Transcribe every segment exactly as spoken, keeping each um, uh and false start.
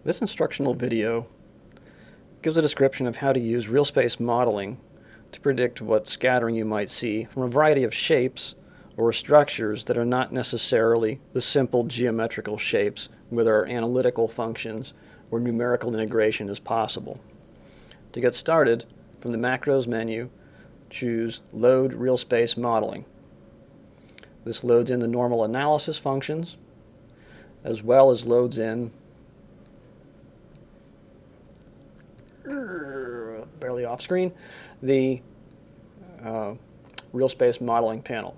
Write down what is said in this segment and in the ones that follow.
This instructional video gives a description of how to use real space modeling to predict what scattering you might see from a variety of shapes or structures that are not necessarily the simple geometrical shapes where there are analytical functions or numerical integration is possible. To get started, from the Macros menu, choose Load Real Space Modeling. This loads in the normal analysis functions, as well as loads in, barely off screen, the uh, Real Space Modeling panel.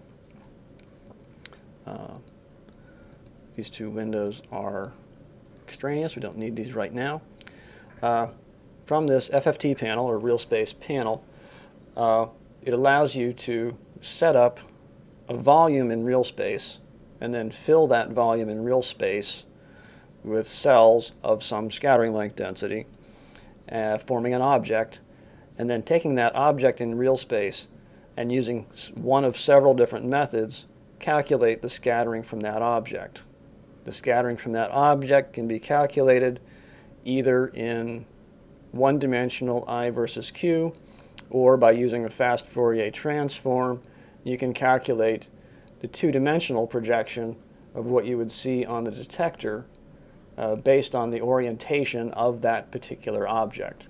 Uh, these two windows are extraneous. We don't need these right now. Uh, from this F F T panel, or Real Space panel, uh, it allows you to set up a volume in real space and then fill that volume in real space with cells of some scattering length density, uh, forming an object, and then taking that object in real space and using one of several different methods, calculate the scattering from that object. The scattering from that object can be calculated either in one-dimensional I versus Q, or by using a fast Fourier transform, you can calculate the two-dimensional projection of what you would see on the detector uh, based on the orientation of that particular object.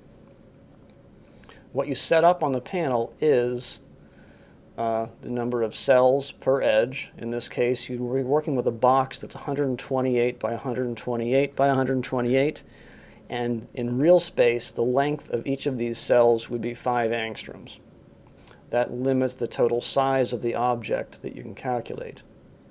What you set up on the panel is uh, the number of cells per edge. In this case, you will be working with a box that's one hundred twenty-eight by one hundred twenty-eight by one hundred twenty-eight, and in real space, the length of each of these cells would be five angstroms. That limits the total size of the object that you can calculate.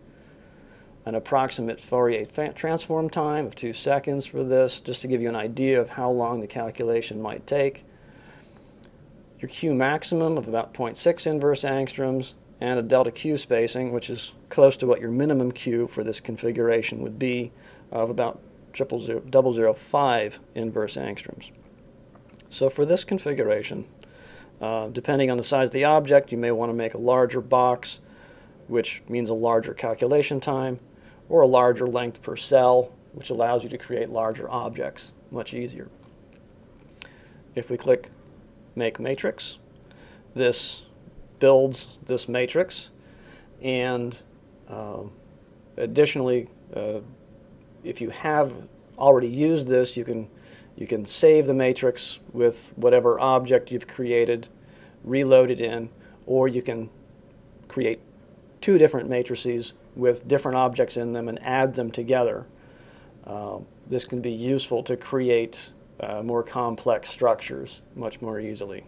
An approximate Fourier transform time of two seconds for this, just to give you an idea of how long the calculation might take. Your Q maximum of about zero point six inverse angstroms, and a delta Q spacing, which is close to what your minimum Q for this configuration would be, of about triple zero, double zero five inverse angstroms. So for this configuration, uh, depending on the size of the object, you may want to make a larger box, which means a larger calculation time, or a larger length per cell, which allows you to create larger objects much easier. If we click Make Matrix, this builds this matrix, and uh, additionally, uh, if you have already used this, you can you can save the matrix with whatever object you've created, reload it in, or you can create two different matrices with different objects in them and add them together. Uh, this can be useful to create uh, more complex structures much more easily.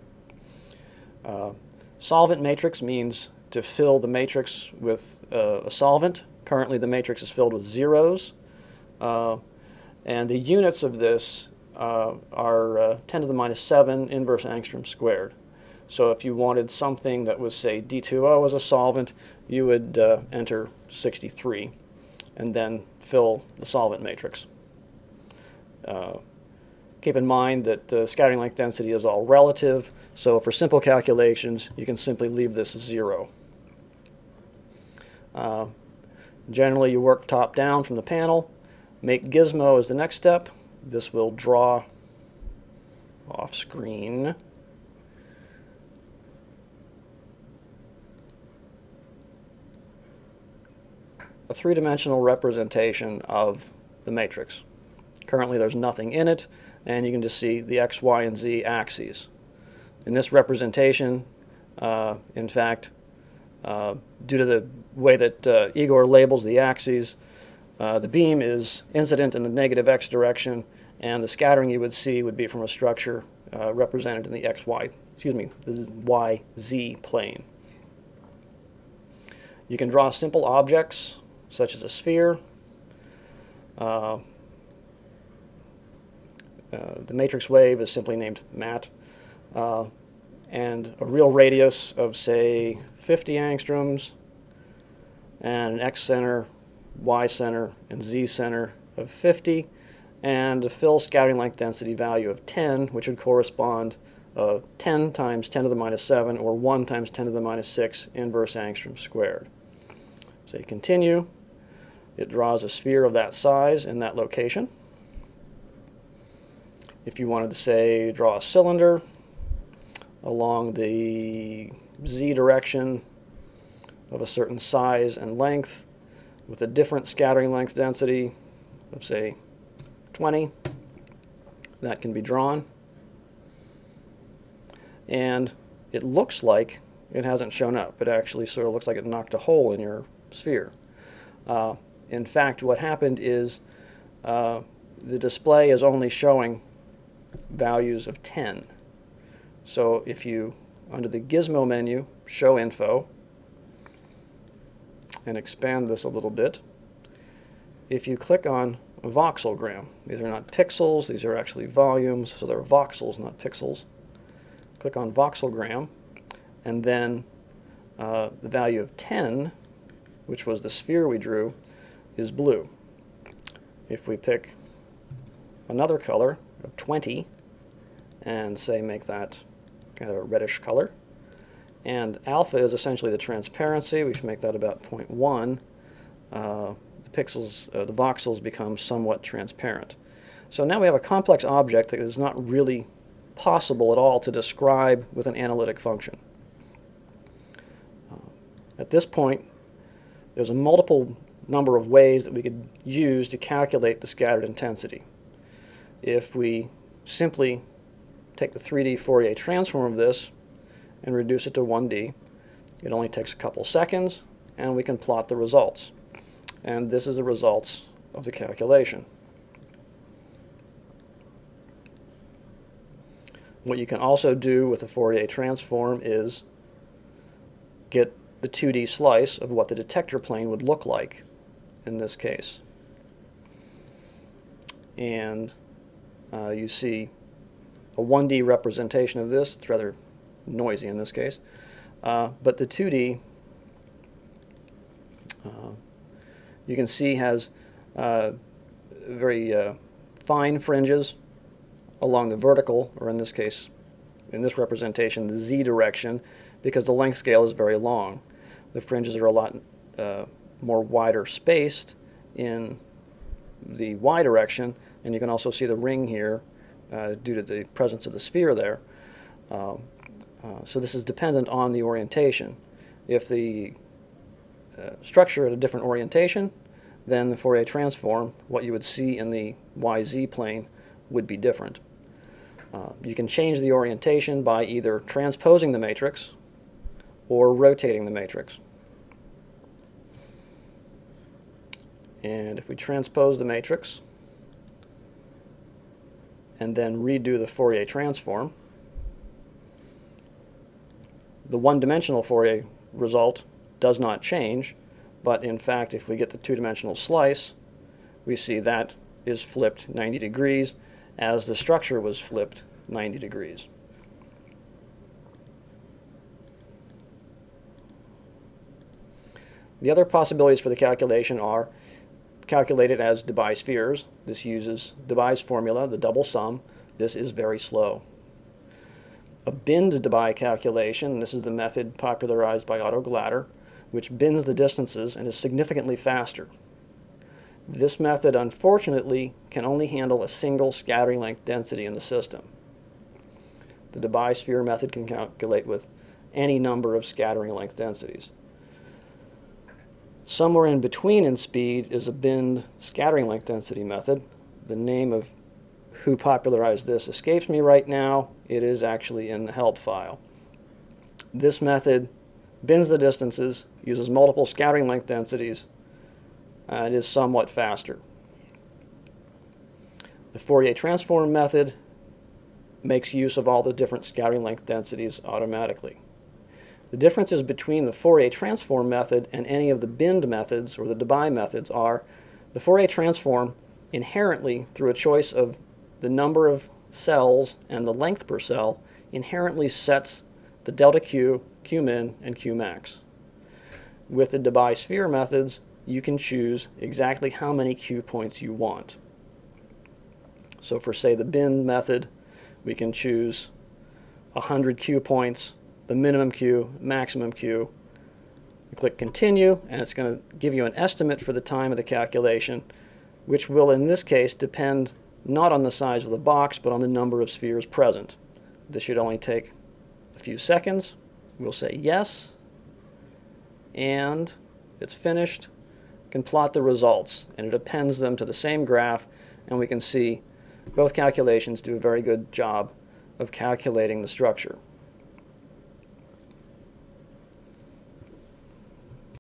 Uh, solvent matrix means to fill the matrix with uh, a solvent. Currently the matrix is filled with zeros. Uh, and the units of this uh, are uh, ten to the minus seven inverse angstrom squared. So if you wanted something that was, say, D two O as a solvent, you would uh, enter sixty-three and then fill the solvent matrix. Uh, keep in mind that uh, scattering length density is all relative, so for simple calculations, you can simply leave this zero. Uh, generally, you work top down from the panel. Make Gizmo is the next step. This will draw off screen a three-dimensional representation of the matrix. Currently there's nothing in it, and you can just see the X, Y, and Z axes. In this representation, uh, in fact, uh, due to the way that uh, Igor labels the axes, Uh, the beam is incident in the negative x direction, and the scattering you would see would be from a structure uh, represented in the x, y, excuse me, the y, z plane. You can draw simple objects, such as a sphere. Uh, uh, the matrix wave is simply named mat, uh, and a real radius of, say, fifty angstroms, and an x center, Y center, and Z center of fifty, and a fill scattering length density value of ten, which would correspond uh, ten times ten to the minus seven, or one times ten to the minus six inverse angstrom squared. So you continue, it draws a sphere of that size in that location. If you wanted to, say, draw a cylinder along the z direction of a certain size and length with a different scattering length density of, say, twenty, that can be drawn. And it looks like it hasn't shown up. It actually sort of looks like it knocked a hole in your sphere. Uh, in fact, what happened is uh, the display is only showing values of ten. So if you, under the Gizmo menu, show info, and expand this a little bit, if you click on voxelgram, these are not pixels, these are actually volumes, so they're voxels, not pixels. Click on voxelgram, and then uh, the value of ten, which was the sphere we drew, is blue. If we pick another color of twenty, and say make that kind of a reddish color, and alpha is essentially the transparency, we can make that about zero point one, uh, the pixels, uh, the voxels become somewhat transparent. So now we have a complex object that is not really possible at all to describe with an analytic function. Uh, at this point, there's a multiple number of ways that we could use to calculate the scattered intensity. If we simply take the three D Fourier transform of this and reduce it to one D, it only takes a couple seconds, and we can plot the results. And this is the results of the calculation. What you can also do with the Fourier transform is get the two D slice of what the detector plane would look like in this case. And uh, you see a one D representation of this. It's rather noisy in this case. Uh, but the two D, uh, you can see, has uh, very uh, fine fringes along the vertical, or in this case, in this representation, the z direction, because the length scale is very long. The fringes are a lot uh, more wider spaced in the y direction, and you can also see the ring here uh, due to the presence of the sphere there. Uh, uh, so this is dependent on the orientation. If the uh, structure at a different orientation, then the Fourier transform, what you would see in the Y Z plane, would be different. Uh, you can change the orientation by either transposing the matrix or rotating the matrix. And if we transpose the matrix and then redo the Fourier transform, the one-dimensional Fourier result does not change, but in fact, if we get the two-dimensional slice, we see that is flipped ninety degrees as the structure was flipped ninety degrees. The other possibilities for the calculation are calculated as Debye spheres. This uses Debye's formula, the double sum. This is very slow. A binned Debye calculation, this is the method popularized by Otto Glatter, which bins the distances and is significantly faster. This method, unfortunately, can only handle a single scattering length density in the system. The Debye sphere method can calculate with any number of scattering length densities. Somewhere in between in speed is a binned scattering length density method. The name of who popularized this escapes me right now. It is actually in the help file. This method bins the distances, uses multiple scattering length densities, and is somewhat faster. The Fourier transform method makes use of all the different scattering length densities automatically. The differences between the Fourier transform method and any of the binned methods or the Debye methods are the Fourier transform inherently, through a choice of the number of cells and the length per cell, inherently sets the delta Q, Q min, and Q max. With the Debye sphere methods, you can choose exactly how many Q points you want. So for, say, the bin method, we can choose one hundred Q points, the minimum Q, maximum Q. You click continue, and it's going to give you an estimate for the time of the calculation, which will in this case depend not on the size of the box, but on the number of spheres present. This should only take a few seconds. We'll say yes, and it's finished. We can plot the results, and it appends them to the same graph, and we can see both calculations do a very good job of calculating the structure.